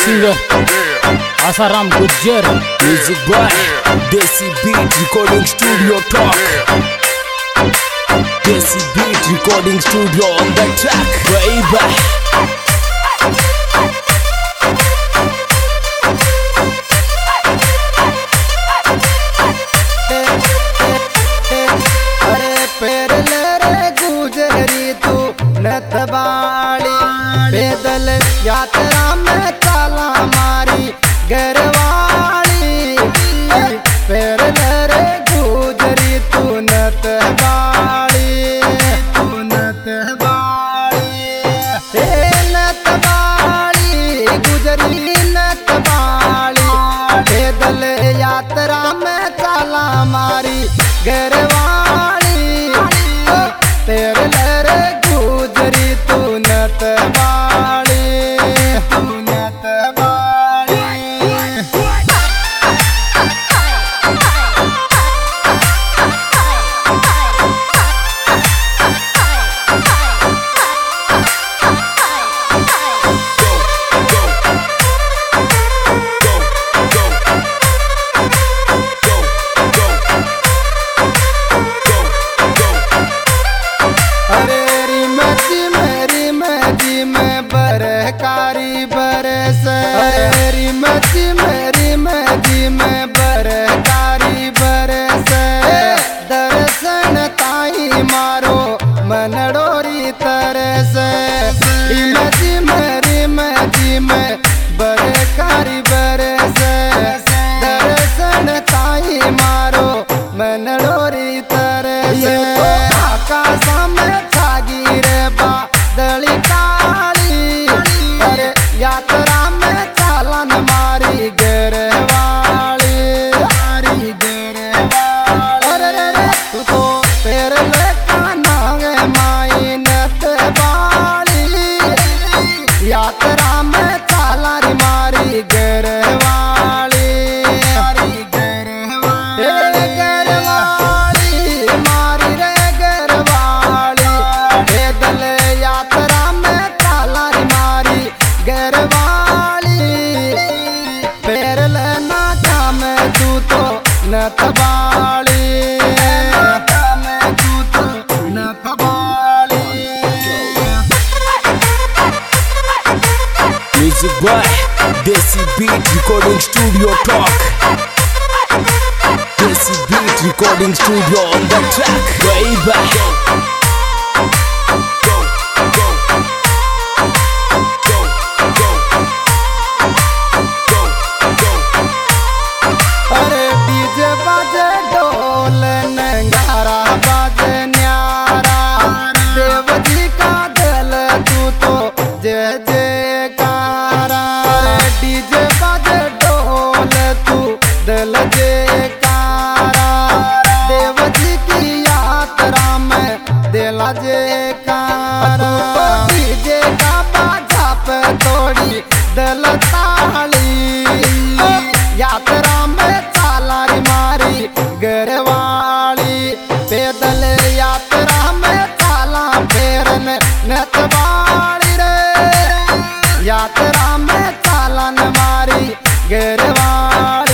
singer Asaram Gujjar, music by Desi Beat Recording Studio Talk. Desi Beat Recording Studio on the track, baby. नथबाड़ी पैदल यात्रा में ताला मारी घरवाली पैदल रे गुजरी तू नथबाड़ी गुजरी नथबाड़ी पैदल यात्रा में ताला मारी घरवाली पैदल रे गुजरी तू नथबाड़ी कारी बरस मेरी मजी में बरकारी बरस दर्शन ताई मारो मनडोरी तरस मेरी मजी में बरकारी बरस दर्शन ताई मारो मनडोरी तरस आकाश में छागी रे बादली यात्रा में चालन मारी घरवाली तू तो तेरे लेकाना माई नथबाड़ी यात्रा में चालन मारी घरवाली मारी रे घरवाली पैदल यात्रा में चालन मारी घरवाली पैरल ना काम तू तो नथबाड़ी Music by Desi Beat Recording Studio Talk. Desi Beat Recording Studio on the track, baby. DJ का बाजा पे तोड़ी दल ताली यात्रा में चालारी मारी घरवाली पैदल यात्रा में चाला फेरन नथबाड़ी रे यात्रा में चालन मारी घरवाली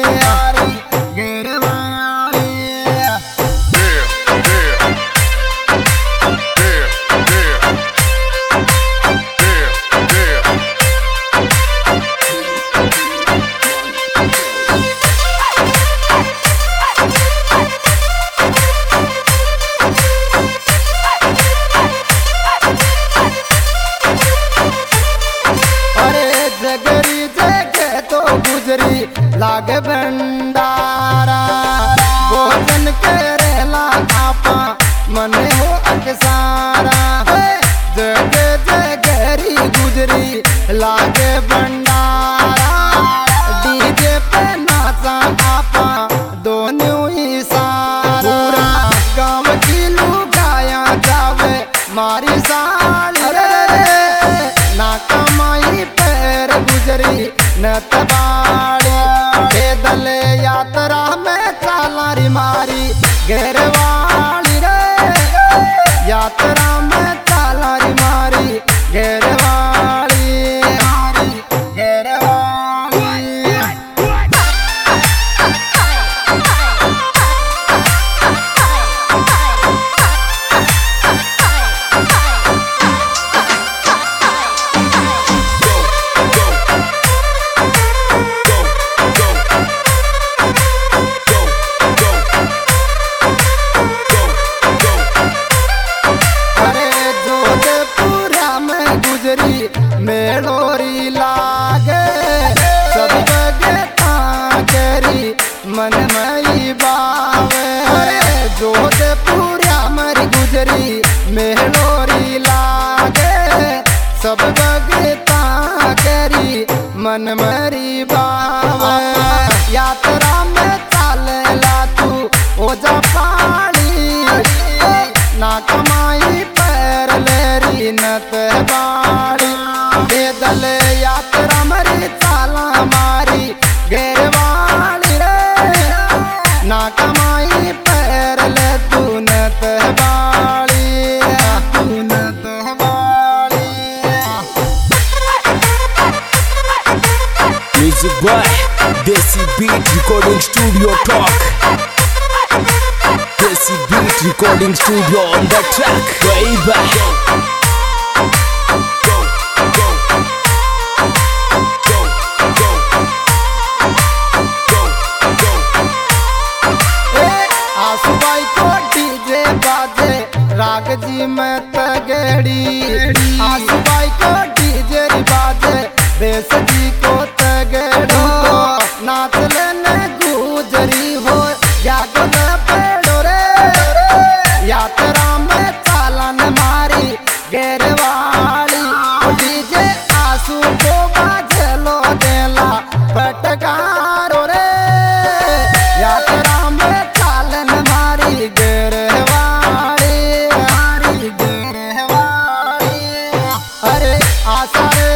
लागे भंडारा भोजन करेला आपा मन हो अकसारा जग जगरी गुजरी लागे भंडारा डीजे पे नाचा आपा दोनों ही सारा गाँव की लुगाया जावे मारी साली ना कमाई पैर गुजरी नथबाड़ी पैदल यात्रा में चालारी मारी घरवाली रे यात्रा में चालारी मारी घरवाली सब बगता करी मन मरी बाबा यात्रा में चालेला तू ओजा पानी ना कमाई पैर लेरी नत बाड़ी पैदल यात्रा मरी चाला मारी घेरवाली रे ना कमाई पैर ले तू नत बाड़ी तू नत बाड़ी Music by Desi Beat Recording Studio Talk. Desi Beat Recording Studio on the track. Baby. आसुबाई को डीजे बाजे राग जी में तगड़ी आसुबाई को डीजे बाजे बेस जी को तगड़ी नाच लेने गुजरी हो या पेड़ो रे यात्रा में चालन मारी घेरवाली डीजे आसू को बाजे लो देला पटकारो रे यात्रा में चालन मारी घेरवाली अरे आशा रे